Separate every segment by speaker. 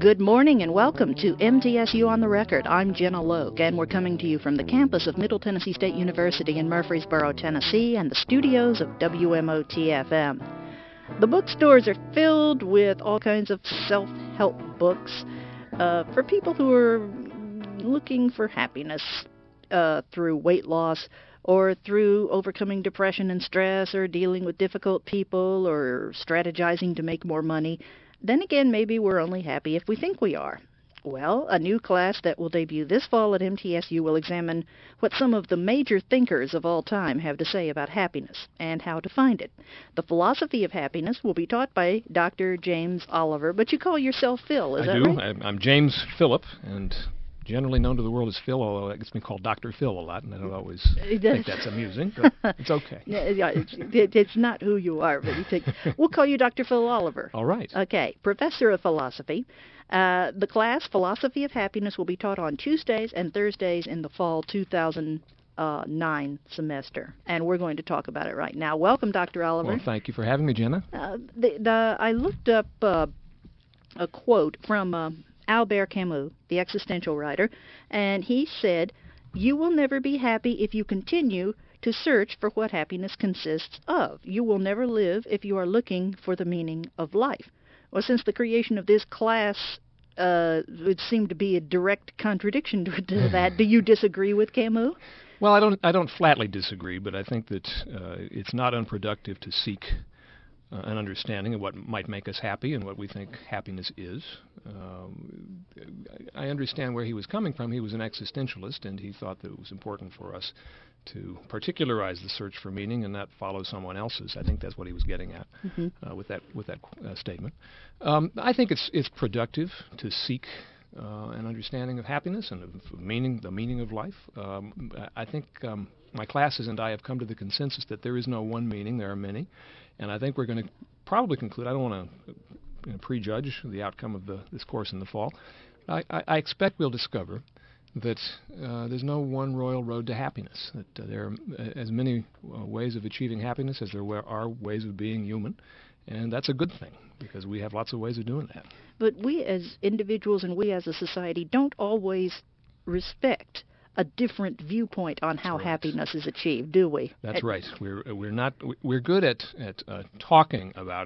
Speaker 1: Good morning and welcome to MTSU on the Record. I'm Jenna Loke, and we're coming to you from the campus of Middle Tennessee State University in Murfreesboro, Tennessee, and the studios of WMOT-FM. The bookstores are filled with all kinds of self-help books for people who are looking for happiness through weight loss, or through overcoming depression and stress, or dealing with difficult people, or strategizing to make more money. Then again, maybe we're only happy if we think we are. Well, a new class that will debut this fall at MTSU will examine what some of the major thinkers of all time have to say about happiness and how to find it. The philosophy of happiness will be taught by Dr. James Oliver, but you call yourself Phil, is that right?
Speaker 2: I do. I'm James Phillip, and generally known to the world as Phil, although it gets me called Dr. Phil a lot, and I don't always think that's amusing, but it's okay.
Speaker 1: It's not who you are, but we'll call you Dr. Phil Oliver.
Speaker 2: All right.
Speaker 1: Okay, Professor of Philosophy. The class, Philosophy of Happiness, will be taught on Tuesdays and Thursdays in the fall 2009 semester, and we're going to talk about it right now. Welcome, Dr. Oliver.
Speaker 2: Well, thank you for having me, Jenna.
Speaker 1: I looked up a quote from Albert Camus, the existential writer, and he said, "You will never be happy if you continue to search for what happiness consists of. You will never live if you are looking for the meaning of life." Well, since the creation of this class would seem to be a direct contradiction to that, do you disagree with Camus?
Speaker 2: Well, I don't flatly disagree, but I think that it's not unproductive to seek an understanding of what might make us happy and what we think happiness is. I understand where he was coming from. He was an existentialist, and he thought that it was important for us to particularize the search for meaning and not follow someone else's. I think that's what he was getting at with that statement. I think it's productive to seek an understanding of happiness and of meaning, the meaning of life. I think my classes and I have come to the consensus that there is no one meaning, there are many. And I think we're going to probably conclude, I don't want to prejudge the outcome of this course in the fall. I expect we'll discover that there's no one royal road to happiness, that there are as many ways of achieving happiness as there are ways of being human. And that's a good thing, because we have lots of ways of doing that.
Speaker 1: But we as individuals and we as a society don't always respect a different viewpoint on how happiness is achieved, do we?
Speaker 2: That's right. We're good at talking about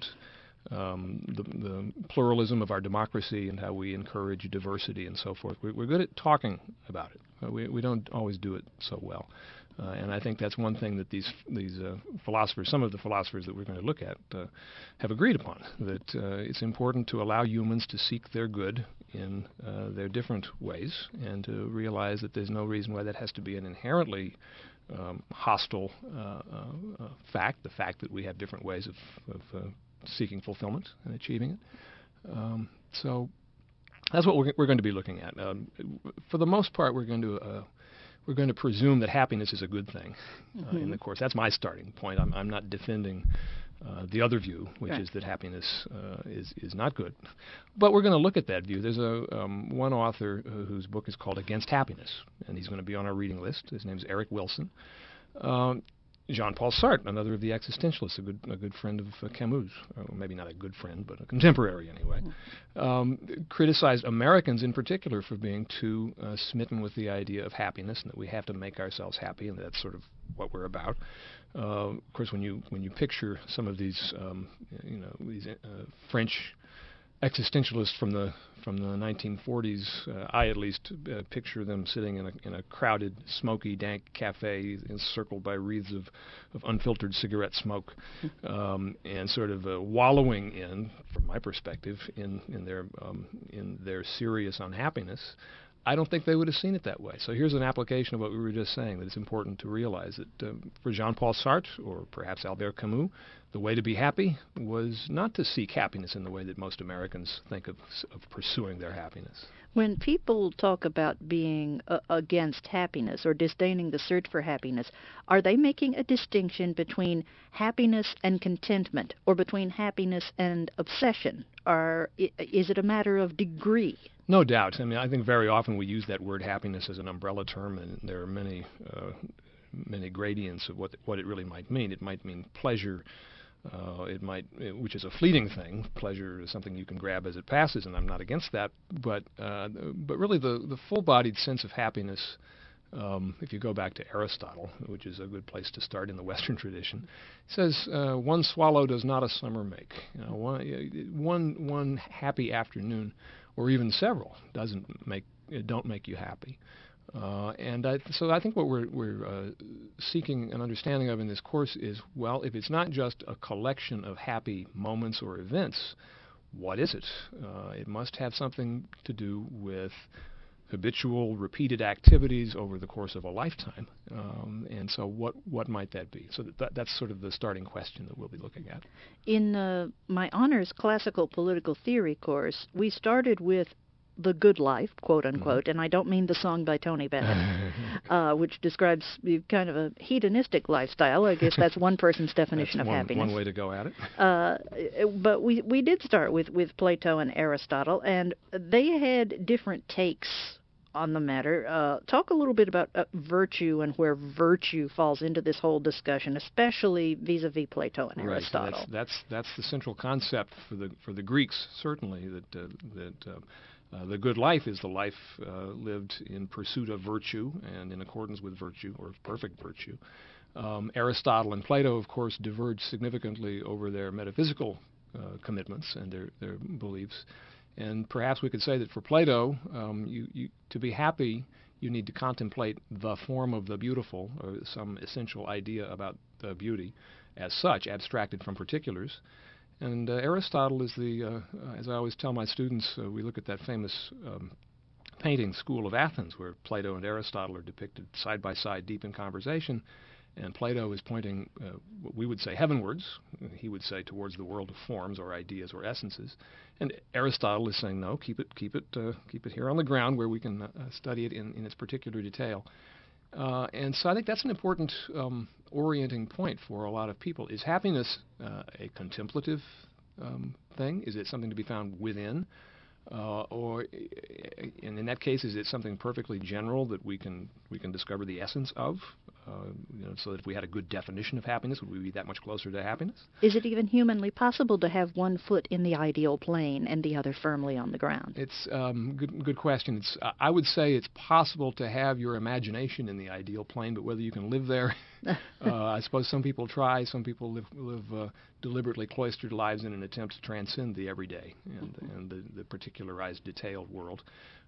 Speaker 2: the pluralism of our democracy and how we encourage diversity and so forth. We're good at talking about it. We don't always do it so well. And I think that's one thing that these philosophers, some of the philosophers that we're going to look at, have agreed upon, that it's important to allow humans to seek their good in their different ways, and to realize that there's no reason why that has to be an inherently hostile fact, the fact that we have different ways of seeking fulfillment and achieving it. So that's what we're going to be looking at. For the most part, we're going to presume that happiness is a good thing in the course. That's my starting point. I'm not defending the other view, which is that happiness is not good. But we're going to look at that view. There's one author whose book is called Against Happiness, and he's going to be on our reading list. His name's Eric Wilson. Jean-Paul Sartre, another of the existentialists, a good friend of Camus, or maybe not a good friend, but a contemporary anyway, criticized Americans in particular for being too smitten with the idea of happiness, and that we have to make ourselves happy, and that's sort of what we're about. Of course, when you picture some of these French existentialists from the 1940s, I at least picture them sitting in a crowded, smoky, dank cafe encircled by wreaths of unfiltered cigarette smoke, and sort of wallowing in, from my perspective, in their serious unhappiness. I don't think they would have seen it that way. So here's an application of what we were just saying, that it's important to realize that for Jean-Paul Sartre, or perhaps Albert Camus, the way to be happy was not to seek happiness in the way that most Americans think of pursuing their happiness.
Speaker 1: When people talk about being against happiness or disdaining the search for happiness, are they making a distinction between happiness and contentment, or between happiness and obsession? Or is it a matter of degree?
Speaker 2: No doubt. I mean, I think very often we use that word happiness as an umbrella term, and there are many gradients of what it really might mean. It might mean pleasure, which is a fleeting thing. Pleasure is something you can grab as it passes, and I'm not against that. But really, the full-bodied sense of happiness, if you go back to Aristotle, which is a good place to start in the Western tradition, says one swallow does not a summer make. One happy afternoon, or even several, don't make you happy. So I think what we're seeking an understanding of in this course is, well, if it's not just a collection of happy moments or events, what is it? It must have something to do with habitual, repeated activities over the course of a lifetime. And so what might that be? So that's sort of the starting question that we'll be looking at.
Speaker 1: In my honors classical political theory course, we started with the good life, quote unquote, and I don't mean the song by Tony Bennett, which describes kind of a hedonistic lifestyle. I guess that's one person's definition of happiness.
Speaker 2: One way to go at
Speaker 1: it. But we did start with Plato and Aristotle, and they had different takes on the matter. Talk a little bit about virtue and where virtue falls into this whole discussion, especially vis-a-vis Plato and Aristotle.
Speaker 2: Right. So that's the central concept for the Greeks, certainly, that the good life is the life lived in pursuit of virtue and in accordance with virtue, or perfect virtue. Aristotle and Plato, of course, diverged significantly over their metaphysical commitments and their beliefs. And perhaps we could say that for Plato, to be happy, you need to contemplate the form of the beautiful, or some essential idea about the beauty as such, abstracted from particulars. And Aristotle is as I always tell my students, we look at that famous painting, School of Athens, where Plato and Aristotle are depicted side by side, deep in conversation, and Plato is pointing, what we would say, heavenwards. He would say towards the world of forms or ideas or essences, and Aristotle is saying, no, keep it here on the ground where we can study it in its particular detail. And so I think that's an important orienting point for a lot of people. Is happiness a contemplative thing? Is it something to be found within? Or in that case, is it something perfectly general that we can discover the essence of? So that if we had a good definition of happiness, would we be that much closer to happiness?
Speaker 1: Is it even humanly possible to have one foot in the ideal plane and the other firmly on the ground?
Speaker 2: It's good question. I would say it's possible to have your imagination in the ideal plane, but whether you can live there, I suppose some people try. Some people live deliberately cloistered lives in an attempt to transcend the everyday and the particularized, detailed world.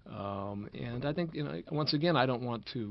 Speaker 2: And I think, once again, I don't want to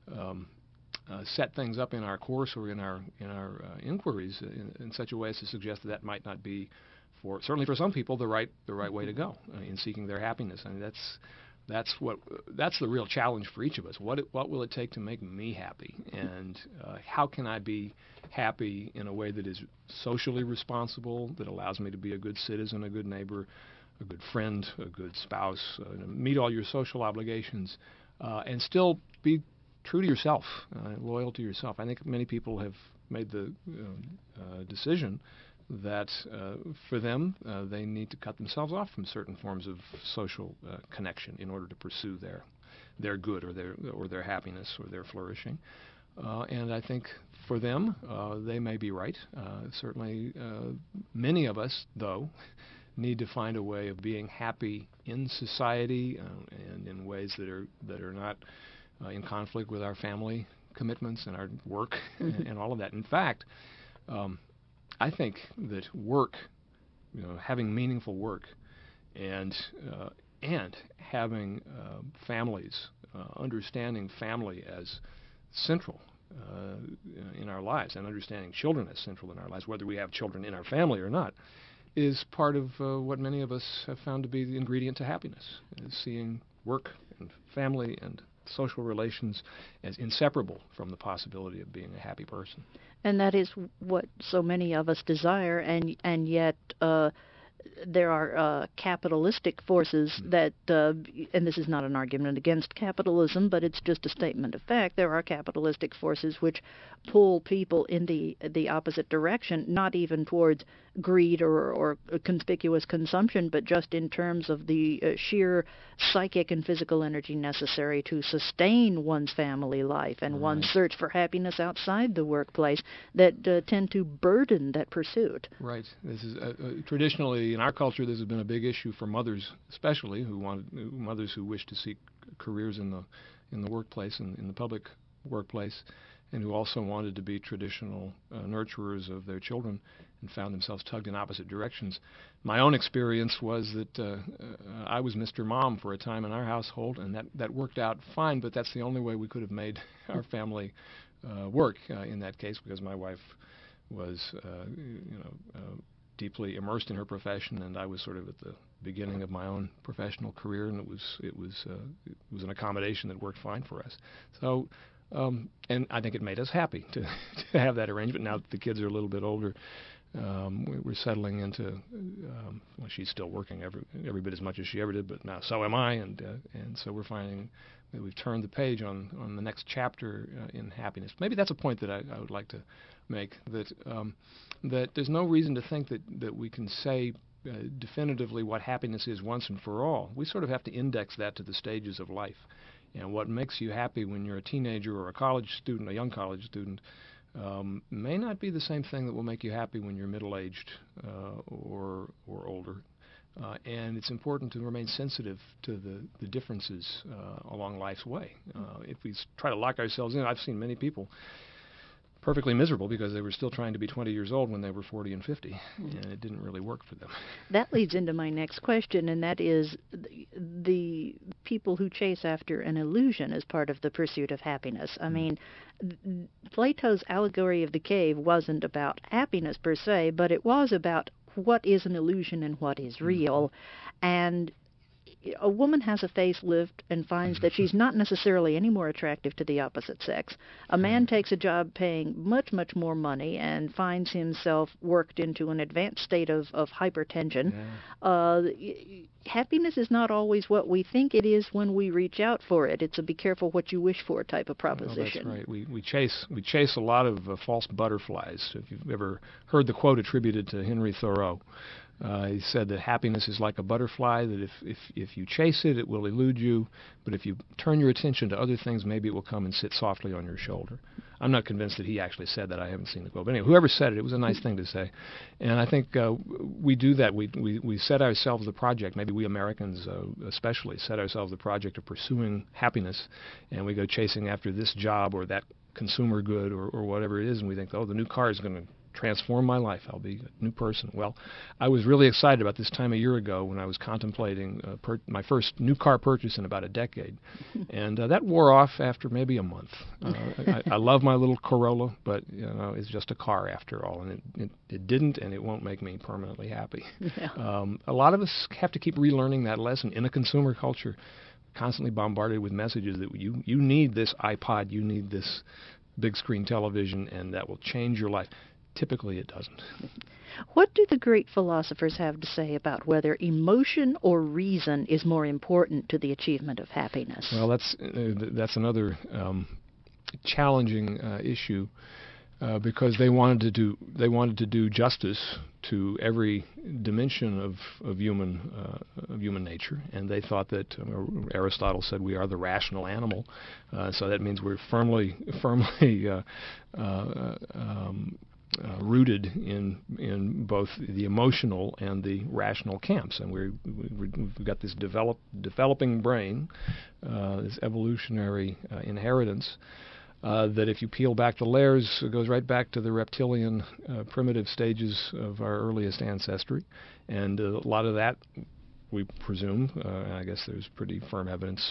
Speaker 2: set things up in our course or in our inquiries in such a way as to suggest that might not be, certainly for some people, the right way to go in seeking their happiness. I mean, that's the real challenge for each of us. What will it take to make me happy, and how can I be happy in a way that is socially responsible, that allows me to be a good citizen, a good neighbor, a good friend, a good spouse, meet all your social obligations, and still be true to yourself, loyal to yourself. I think many people have made the decision that for them, they need to cut themselves off from certain forms of social connection in order to pursue their good or their happiness or their flourishing. And I think for them, they may be right. Certainly, many of us, though, need to find a way of being happy in society and in ways that are not in conflict with our family commitments and our work and all of that. In fact, I think that work, having meaningful work, and having families, understanding family as central in our lives, and understanding children as central in our lives, whether we have children in our family or not, is part of what many of us have found to be the ingredient to happiness, is seeing work and family and social relations as inseparable from the possibility of being a happy person.
Speaker 1: And that is what so many of us desire, and yet there are capitalistic forces that, and this is not an argument against capitalism, but it's just a statement of fact, there are capitalistic forces which pull people in the opposite direction, not even towards greed or conspicuous consumption, but just in terms of the sheer psychic and physical energy necessary to sustain one's family life and one's search for happiness outside the workplace that tend to burden that pursuit.
Speaker 2: Right. This is traditionally in our culture. This has been a big issue for mothers, especially mothers who wish to seek careers in the workplace and in the public workplace, and who also wanted to be traditional nurturers of their children and found themselves tugged in opposite directions. My own experience was that I was Mr. Mom for a time in our household, and that worked out fine, but that's the only way we could have made our family work in that case, because my wife was deeply immersed in her profession, and I was sort of at the beginning of my own professional career, and it was an accommodation that worked fine for us. So, and I think it made us happy to have that arrangement. Now that the kids are a little bit older, we're settling into. Well, she's still working every bit as much as she ever did, but now so am I, and so we're finding that we've turned the page on the next chapter in happiness. Maybe that's a point that I would like to make, that that there's no reason to think that we can say definitively what happiness is once and for all. We sort of have to index that to the stages of life. And what makes you happy when you're a teenager or a college student, a young college student, may not be the same thing that will make you happy when you're middle-aged or older. And it's important to remain sensitive to the differences along life's way. If we try to lock ourselves in, I've seen many people perfectly miserable because they were still trying to be 20 years old when they were 40 and 50, and it didn't really work for them.
Speaker 1: That leads into my next question, and that is the people who chase after an illusion as part of the pursuit of happiness. I mean, Plato's allegory of the cave wasn't about happiness per se, but it was about what is an illusion and what is real. And a woman has a facelift and finds that she's not necessarily any more attractive to the opposite sex. A man takes a job paying much, much more money and finds himself worked into an advanced state of hypertension. Happiness is not always what we think it is when we reach out for it. It's a be careful what you wish for type of proposition.
Speaker 2: Oh, that's right. We chase a lot of false butterflies. If you've ever heard the quote attributed to Henry Thoreau, he said that happiness is like a butterfly, that if you chase it, it will elude you, but if you turn your attention to other things, maybe it will come and sit softly on your shoulder. I'm not convinced that he actually said that. I haven't seen the quote. But anyway, whoever said it, it was a nice thing to say. And I think we do that. We set ourselves the project, maybe we Americans especially, set ourselves the project of pursuing happiness, and we go chasing after this job or that consumer good or whatever it is, and we think, oh, the new car is going to transform my life. I'll be a new person. Well, I was really excited about this time a year ago when I was contemplating my first new car purchase in about a decade, and that wore off after maybe a month. I love my little Corolla, but it's just a car after all, and it didn't, and it won't make me permanently happy. Yeah. A lot of us have to keep relearning that lesson in a consumer culture, constantly bombarded with messages that you need this iPod, you need this big screen television, and that will change your life. Typically, it doesn't.
Speaker 1: What do the great philosophers have to say about whether emotion or reason is more important to the achievement of happiness?
Speaker 2: Well, that's another challenging issue because they wanted to do justice to every dimension of human nature, and they thought that Aristotle said we are the rational animal, so that means we're firmly rooted in both the emotional and the rational camps, and we've got this developing brain, this evolutionary inheritance, that if you peel back the layers, it goes right back to the reptilian primitive stages of our earliest ancestry, and a lot of that, we presume, and I guess there's pretty firm evidence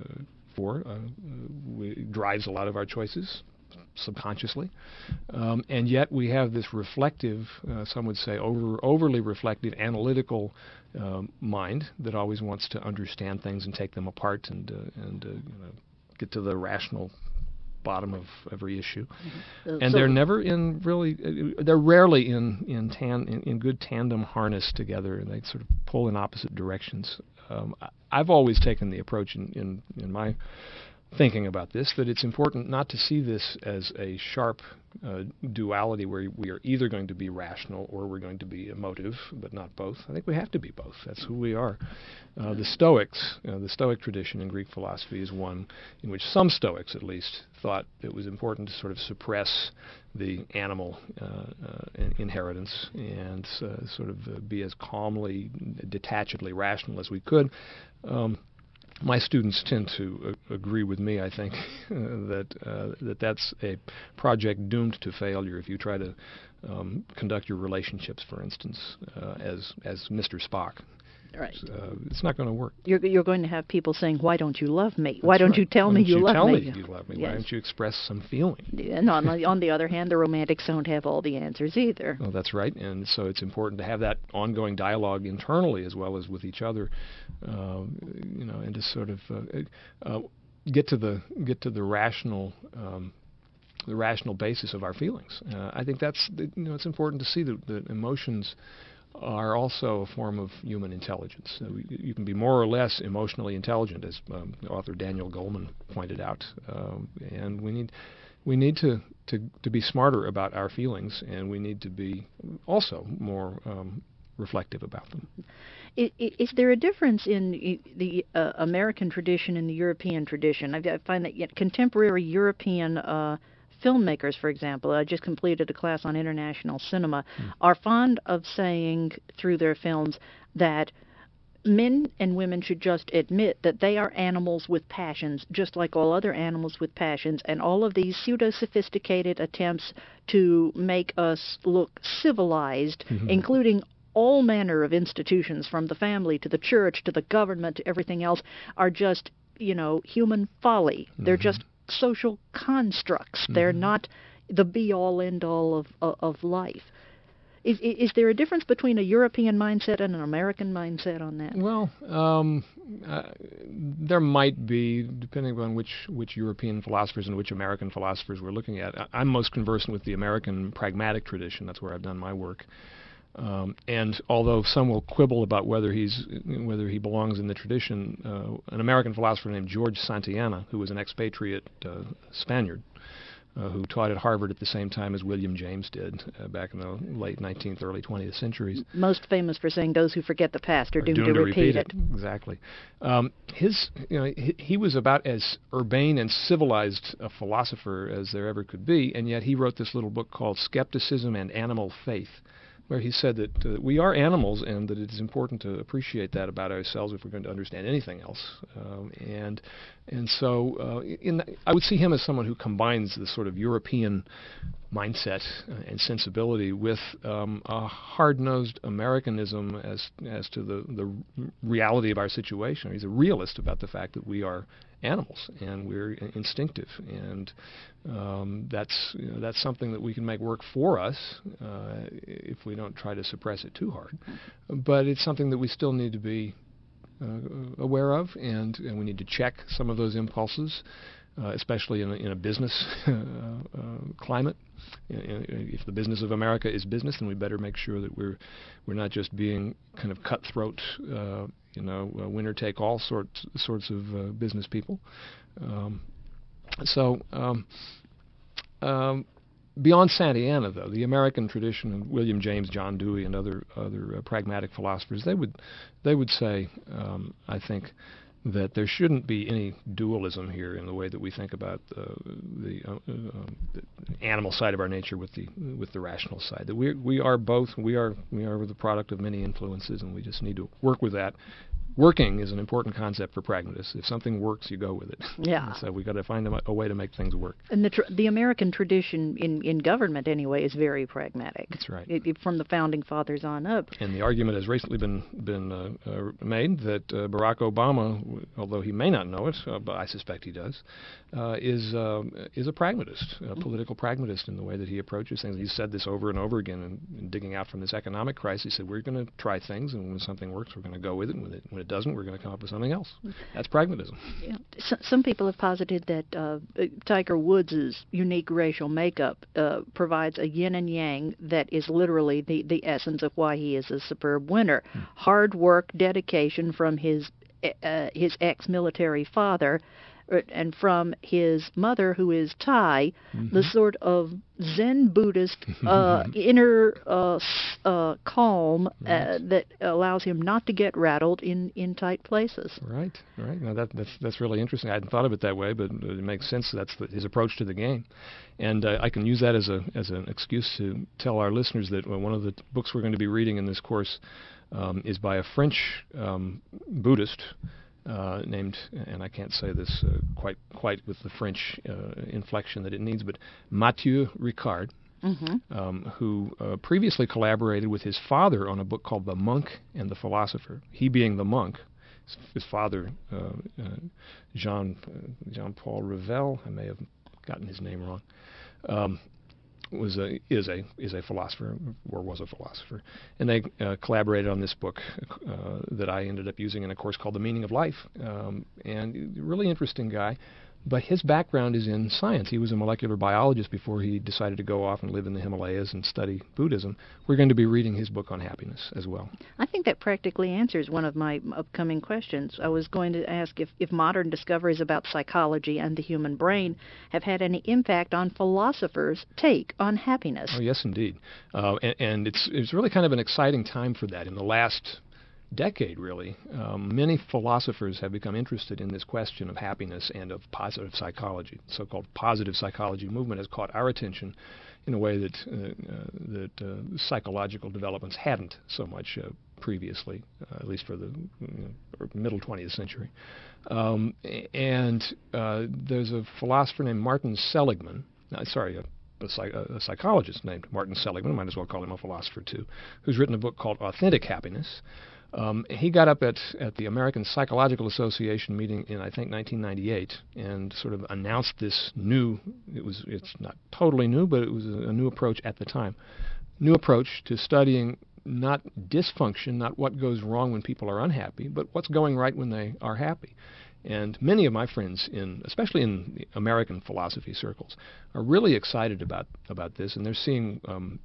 Speaker 2: drives a lot of our choices subconsciously, and yet we have this reflective, some would say overly reflective, analytical mind that always wants to understand things and take them apart and get to the rational bottom of every issue. And they're never they're rarely in good tandem harness together, and they sort of pull in opposite directions. I've always taken the approach in my thinking about this, that it's important not to see this as a sharp duality where we are either going to be rational or we're going to be emotive, but not both. I think we have to be both. That's who we are. The Stoics, the Stoic tradition in Greek philosophy is one in which some Stoics, at least, thought it was important to sort of suppress the animal inheritance and sort of be as calmly, detachedly rational as we could. My students tend to agree with me, I think, that that's a project doomed to failure if you try to conduct your relationships, for instance, as Mr. Spock.
Speaker 1: Right.
Speaker 2: It's not going to work.
Speaker 1: You're going to have people saying, "Why don't you love me? Why don't you tell me you love me?
Speaker 2: Tell me you love me.
Speaker 1: Yes.
Speaker 2: Why don't you express some feeling?"
Speaker 1: And on the other hand, the romantics don't have all the answers either.
Speaker 2: Well, that's right, and so it's important to have that ongoing dialogue internally as well as with each other, and to sort of get to the rational. The rational basis of our feelings. I think that's it's important to see that emotions are also a form of human intelligence. You can be more or less emotionally intelligent, as author Daniel Goleman pointed out, and we need to be smarter about our feelings, and we need to be also more reflective about them.
Speaker 1: Is there a difference in the American tradition and the European tradition? I find that contemporary European filmmakers, for example, I just completed a class on international cinema, are fond of saying through their films that men and women should just admit that they are animals with passions, just like all other animals with passions, and all of these pseudo-sophisticated attempts to make us look civilized, including all manner of institutions, from the family to the church to the government to everything else, are just, human folly. They're just social constructs. They're not the be-all, end-all of life. Is there a difference between a European mindset and an American mindset on that?
Speaker 2: Well, there might be, depending upon which European philosophers and which American philosophers we're looking at. I'm most conversant with the American pragmatic tradition. That's where I've done my work. And although some will quibble about whether he belongs in the tradition, an American philosopher named George Santayana, who was an expatriate Spaniard, who taught at Harvard at the same time as William James did back in the late 19th, early 20th centuries.
Speaker 1: Most famous for saying those who forget the past are doomed to repeat it.
Speaker 2: Exactly. He was about as urbane and civilized a philosopher as there ever could be, and yet he wrote this little book called Skepticism and Animal Faith, where he said that we are animals and that it is important to appreciate that about ourselves if we're going to understand anything else. So I would see him as someone who combines the sort of European mindset and sensibility with a hard-nosed Americanism as to the reality of our situation. He's a realist about the fact that we are animals and we're instinctive, and that's something that we can make work for us if we don't try to suppress it too hard. But it's something that we still need to be aware of, and we need to check some of those impulses, especially in a business climate. If the business of America is business, then we better make sure that we're not just being kind of cutthroat, winner-take-all sorts of business people. Beyond Santayana, though, the American tradition of William James, John Dewey, and other pragmatic philosophers, they would say, I think, that there shouldn't be any dualism here in the way that we think about the animal side of our nature with the rational side. That we are both. We are the product of many influences, and we just need to work with that. Working is an important concept for pragmatists. If something works, you go with it.
Speaker 1: Yeah.
Speaker 2: So we've got to find a way to make things work.
Speaker 1: And the American tradition in government, anyway, is very pragmatic.
Speaker 2: That's right.
Speaker 1: From the founding fathers on up.
Speaker 2: And the argument has recently been made that Barack Obama, although he may not know it, but I suspect he does, is a pragmatist, a political pragmatist in the way that he approaches things. He's said this over and over again in digging out from this economic crisis. He said, we're going to try things, and when something works, we're going to go with it. And when it doesn't, we're going to come up with something else. That's pragmatism.
Speaker 1: Yeah. Some people have posited that Tiger Woods' unique racial makeup provides a yin and yang that is literally the essence of why he is a superb winner. Hard work, dedication from his ex-military father, and from his mother, who is Thai,
Speaker 2: Mm-hmm.
Speaker 1: the sort of Zen Buddhist inner calm
Speaker 2: Right.
Speaker 1: that allows him not to get rattled in tight places.
Speaker 2: Right, right. Now that's really interesting. I hadn't thought of it that way, but it makes sense. That's his approach to the game, and I can use that as an excuse to tell our listeners that one of the books we're going to be reading in this course is by a French Buddhist named, and I can't say this quite with the French inflection that it needs, but Matthieu Ricard. Who previously collaborated with his father on a book called The Monk and the Philosopher. He being the monk, his father, Jean-Paul Revel, I may have gotten his name wrong, is a philosopher, or was a philosopher, and they collaborated on this book that I ended up using in a course called The Meaning of Life, and really interesting guy. But his background is in science. He was a molecular biologist before he decided to go off and live in the Himalayas and study Buddhism. We're going to be reading his book on happiness as well.
Speaker 1: I think that practically answers one of my upcoming questions. I was going to ask if modern discoveries about psychology and the human brain have had any impact on philosophers' take on happiness.
Speaker 2: Oh, yes, indeed. And it's really kind of an exciting time for that. In the last decade, really, many philosophers have become interested in this question of happiness and of positive psychology. The so-called positive psychology movement has caught our attention in a way that psychological developments hadn't so much previously, at least for the middle 20th century. And there's a philosopher named Martin Seligman, a psychologist named Martin Seligman, might as well call him a philosopher too, who's written a book called Authentic Happiness. He got up at the American Psychological Association meeting in, I think, 1998 and sort of announced this it's not totally new, but it was a new approach at the time. New approach to studying not dysfunction, not what goes wrong when people are unhappy, but what's going right when they are happy. And many of my friends, especially in the American philosophy circles, are really excited about this, and they're seeing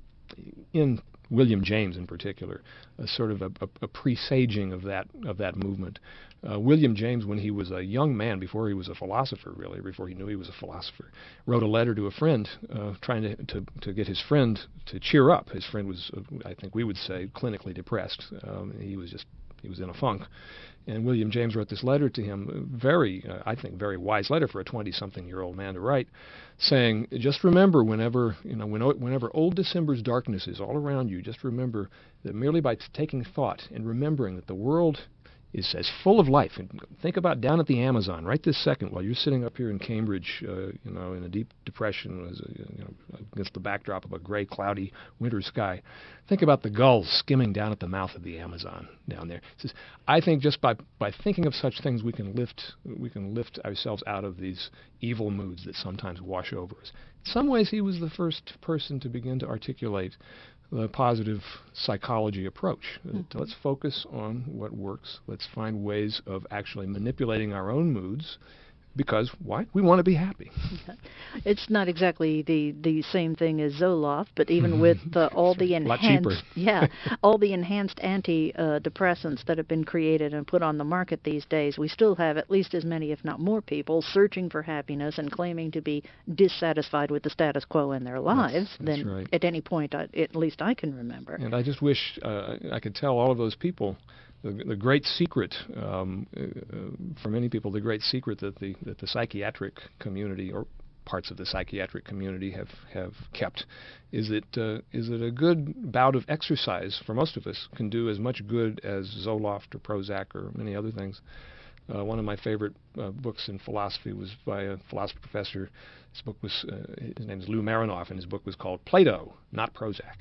Speaker 2: in William James in particular a sort of a presaging of that movement. William James, when he was a young man, before he was a philosopher, really, before he knew he was a philosopher, wrote a letter to a friend trying to get his friend to cheer up. His friend was, I think we would say, clinically depressed. He was in a funk. And William James wrote this letter to him, I think, very wise letter for a 20-something-year-old man to write, saying, just remember whenever old December's darkness is all around you, just remember that merely by taking thought and remembering that the world is as full of life. And think about down at the Amazon right this second while you're sitting up here in Cambridge, in a deep depression, against the backdrop of a gray, cloudy winter sky. Think about the gulls skimming down at the mouth of the Amazon down there. He says, I think just by thinking of such things, we can lift ourselves out of these evil moods that sometimes wash over us. In some ways, he was the first person to begin to articulate the positive psychology approach. Let's focus on what works. Let's find ways of actually manipulating our own moods, because why? We want to be happy.
Speaker 1: It's not exactly the same thing as Zoloft, but even with all the enhanced all the enhanced antidepressants that have been created and put on the market these days, we still have at least as many, if not more, people searching for happiness and claiming to be dissatisfied with the status quo in their lives than
Speaker 2: right.
Speaker 1: at any point, at least I can remember.
Speaker 2: And I just wish I could tell all of those people the great secret, for many people, the great secret that the psychiatric community or parts of the psychiatric community have kept is that a good bout of exercise for most of us can do as much good as Zoloft or Prozac or many other things. One of my favorite books in philosophy was by a philosophy professor. His book was his name is Lou Marinoff, and his book was called Plato, Not Prozac.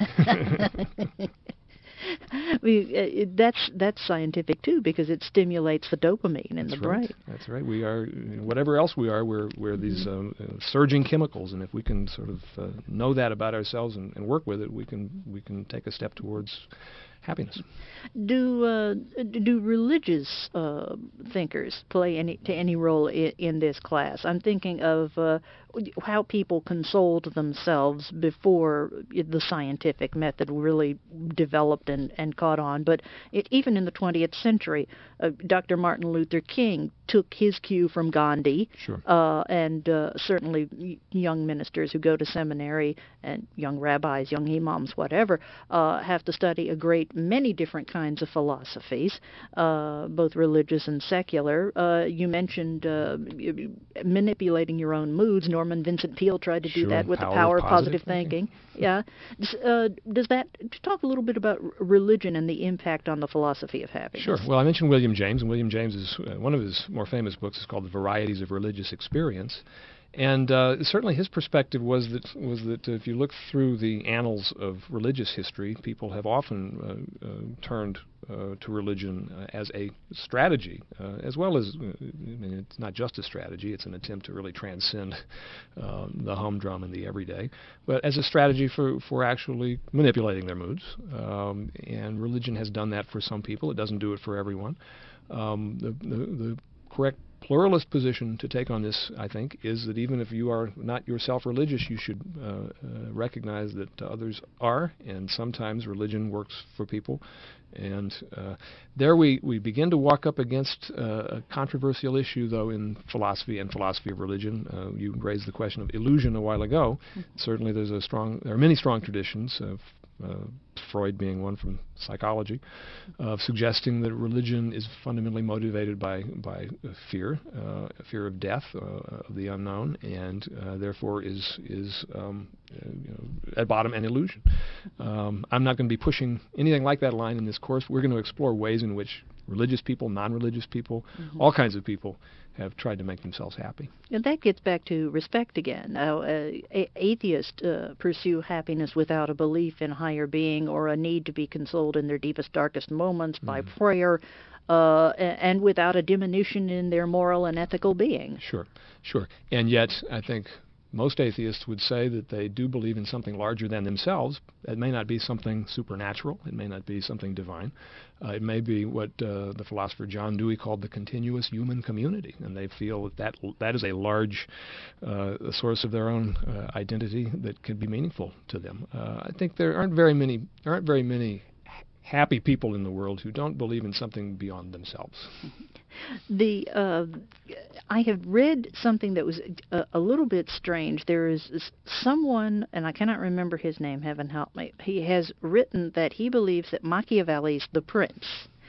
Speaker 1: That's scientific too, because it stimulates the dopamine in the brain.
Speaker 2: That's right. We are, whatever else we are, we're these surging chemicals, and if we can sort of know that about ourselves and work with it, we can take a step towards happiness.
Speaker 1: Do religious thinkers play any role in this class? I'm thinking of how people consoled themselves before the scientific method really developed and caught on. But even in the 20th century, Dr. Martin Luther King took his cue from Gandhi.
Speaker 2: Sure.
Speaker 1: And certainly young ministers who go to seminary and young rabbis, young imams, whatever, have to study a great many different kinds of philosophies, both religious and secular. You mentioned manipulating your own moods. Norman Vincent Peale tried to do
Speaker 2: Sure.
Speaker 1: that with
Speaker 2: Power
Speaker 1: the power of
Speaker 2: positive
Speaker 1: positive thinking. Yeah. Does that talk a little bit about religion and the impact on the philosophy of happiness?
Speaker 2: Sure. Well, I mentioned William James, and William James is one of his more famous books is called The Varieties of Religious Experience. And certainly his perspective was that if you look through the annals of religious history, people have often turned to religion as a strategy, as well as, I mean, it's not just a strategy, it's an attempt to really transcend the humdrum and the everyday, but as a strategy for actually manipulating their moods. And religion has done that for some people. It doesn't do it for everyone. The correct pluralist position to take on this, I think, is that even if you are not yourself religious, you should recognize that others are, and sometimes religion works for people. And there we begin to walk up against a controversial issue, though, in philosophy and philosophy of religion. You raised the question of illusion a while ago. Certainly there are many strong traditions of Freud being one from psychology, of suggesting that religion is fundamentally motivated by fear, fear of death, of the unknown, and therefore is at bottom an illusion. I'm not going to be pushing anything like that line in this course. We're going to explore ways in which religious people, non-religious people, all kinds of people have tried to make themselves happy.
Speaker 1: And that gets back to respect again. Atheists pursue happiness without a belief in higher being or a need to be consoled in their deepest, darkest moments by prayer, and without a diminution in their moral and ethical being.
Speaker 2: Sure. And yet, I think most atheists would say that they do believe in something larger than themselves. It may not be something supernatural. It may not be something divine. It may be what the philosopher John Dewey called the continuous human community, and they feel that is a large source of their own identity that can be meaningful to them. I think there aren't very many happy people in the world who don't believe in something beyond themselves.
Speaker 1: I have read something that was a little bit strange. There is someone, and I cannot remember his name, heaven help me, he has written that he believes that Machiavelli's The Prince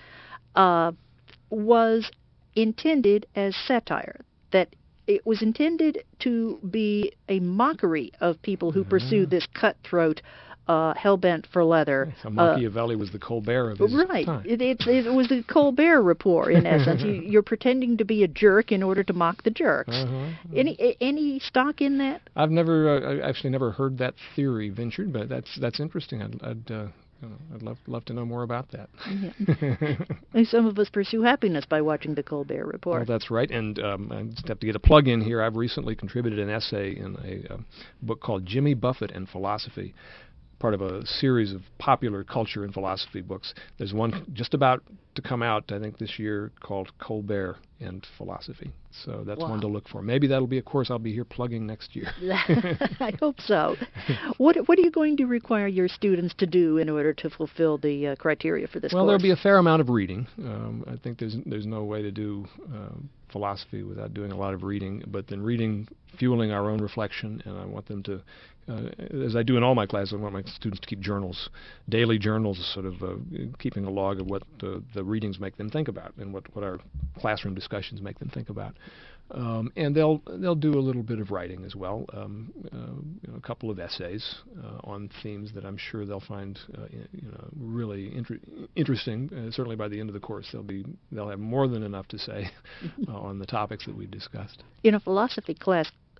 Speaker 1: was intended as satire, that it was intended to be a mockery of people who pursue this cutthroat, hell-bent for leather.
Speaker 2: So Machiavelli was the Colbert of his
Speaker 1: right.
Speaker 2: time.
Speaker 1: It was the Colbert Report, in essence. You're pretending to be a jerk in order to mock the jerks. Any stock in that?
Speaker 2: I've actually never heard that theory ventured, but that's interesting. I'd love to know more about that.
Speaker 1: Yeah. Some of us pursue happiness by watching the Colbert Report.
Speaker 2: Well, that's right. And I just have to get a plug in here. I've recently contributed an essay in a book called Jimmy Buffett and Philosophy, part of a series of popular culture and philosophy books. There's one just about to come out, I think, this year called Colbert and Philosophy. So that's one to look for. Maybe that'll be a course I'll be here plugging next year.
Speaker 1: I hope so. What are you going to require your students to do in order to fulfill the criteria for this course?
Speaker 2: Well, there'll be a fair amount of reading. I think there's no way to do philosophy without doing a lot of reading, but then reading fueling our own reflection, and I want them to, as I do in all my classes, I want my students to keep journals, daily journals, sort of keeping a log of what the readings make them think about and what our classroom discussions make them think about. And they'll do a little bit of writing as well, a couple of essays on themes that I'm sure they'll find really interesting. Certainly by the end of the course, they'll have more than enough to say on the topics that we've discussed.
Speaker 1: In a philosophy class,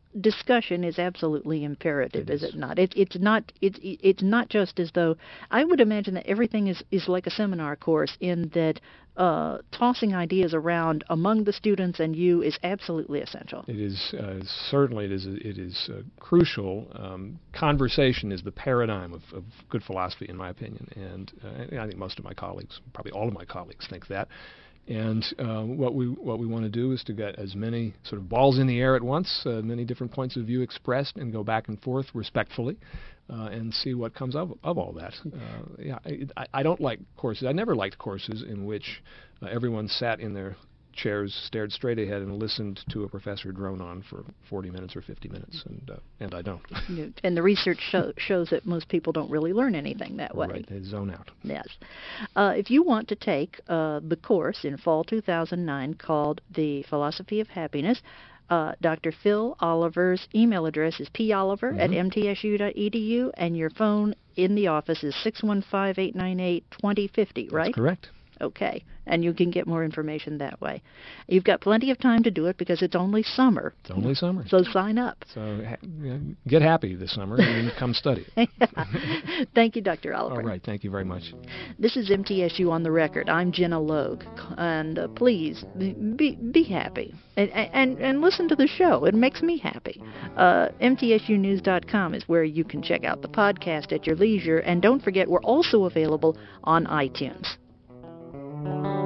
Speaker 1: discussion is absolutely imperative,
Speaker 2: It
Speaker 1: is
Speaker 2: is.
Speaker 1: it not? It's not just as though I would imagine that everything is like a seminar course in that tossing ideas around among the students and you is absolutely essential.
Speaker 2: It is certainly it is crucial. Conversation is the paradigm of good philosophy, in my opinion, and I think most of my colleagues, probably all of my colleagues, think that. And what we want to do is to get as many sort of balls in the air at once, many different points of view expressed, and go back and forth respectfully, and see what comes of all that. I don't like courses. I never liked courses in which everyone sat in their chairs, stared straight ahead, and listened to a professor drone on for 40 minutes or 50 minutes, and I don't.
Speaker 1: And the research shows that most people don't really learn anything that way.
Speaker 2: Right, they zone out.
Speaker 1: Yes. If you want to take the course in fall 2009 called The Philosophy of Happiness, Dr. Phil Oliver's email address is polliver@mtsu.edu, and your phone in the office is 615-898-2050, right?
Speaker 2: That's correct.
Speaker 1: Okay, and you can get more information that way. You've got plenty of time to do it because it's only summer.
Speaker 2: It's only summer.
Speaker 1: So sign up.
Speaker 2: So get happy this summer and come study.
Speaker 1: Thank you, Dr. Oliver.
Speaker 2: All right, thank you very much.
Speaker 1: This is MTSU on the Record. I'm Jenna Logue, and please be happy and listen to the show. It makes me happy. MTSUnews.com is where you can check out the podcast at your leisure, and don't forget we're also available on iTunes.